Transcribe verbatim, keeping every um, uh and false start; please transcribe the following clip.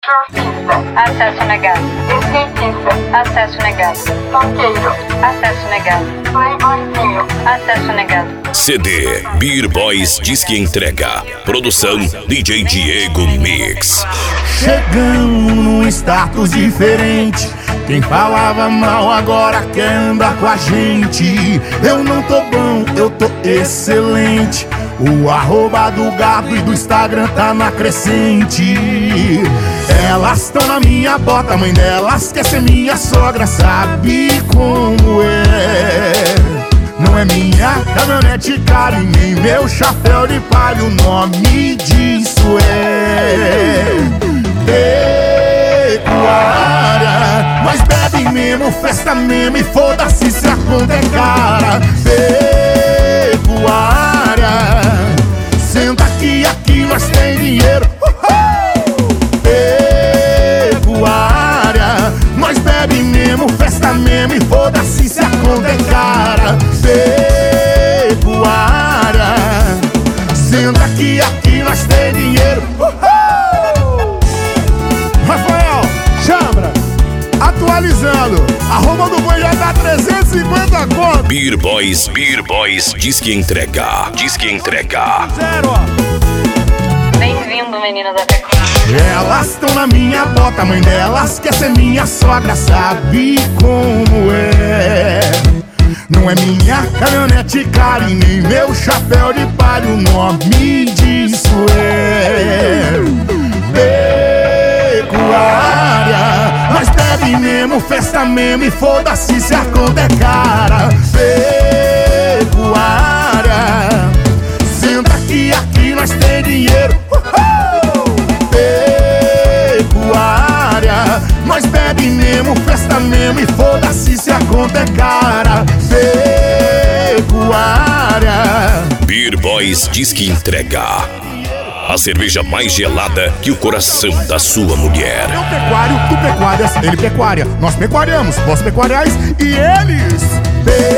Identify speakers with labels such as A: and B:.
A: Surfista.
B: Acesso negado.
A: Skatista.
B: Acesso negado.
A: Funkeiro.
B: Acesso negado.
A: Playboyzinho.
B: Acesso negado.
C: C D Beer Boys diz que entrega. Produção D J Diego Mix.
D: Chegamos num status diferente. Quem falava mal agora quer andar com a gente. Eu não tô bom, eu tô excelente. O arroba do gado e do Instagram tá na crescente. Elas tão na minha bota, mãe delas quer ser minha sogra. Sabe como é? Não é minha caminhonete cara e nem meu chapéu de palha. O nome disso é pecuária. Nós bebe mesmo, festa mesmo e foda-se se a conta é cara. Pecuária. Senta aqui, aqui nós tem dinheiro. Uhul! Pecuária. Nós bebe mesmo, festa mesmo e foda-se se a conta é cara. Pecuária. Senta aqui, aqui nós tem dinheiro. Uhul! Rafael, chambra, atualizando. Arroba do boi já dá trezentos e cinquenta conto.
C: Beer Boys, Beer Boys diz que entrega. Diz que entrega.
D: Zero.
B: Bem-vindo, menino da pecuária.
D: Elas tão na minha bota, mãe delas quer ser minha sogra. Sabe como é? Não é minha caminhonete cara e nem meu chapéu de palha. O nome disso é pecuária. Nós bebe mesmo, festa mesmo e foda-se se a conta é cara. Pecuária. Senta aqui, aqui nós tem dinheiro. Uhul! Pecuária. Nós bebe mesmo, festa mesmo e foda-se se a conta é cara. Pecuária.
C: Beer Boys diz que entrega. A cerveja mais gelada que o coração da sua mulher.
D: Eu pecuário, tu pecuárias, ele pecuária. Nós pecuariamos, vós pecuariais e eles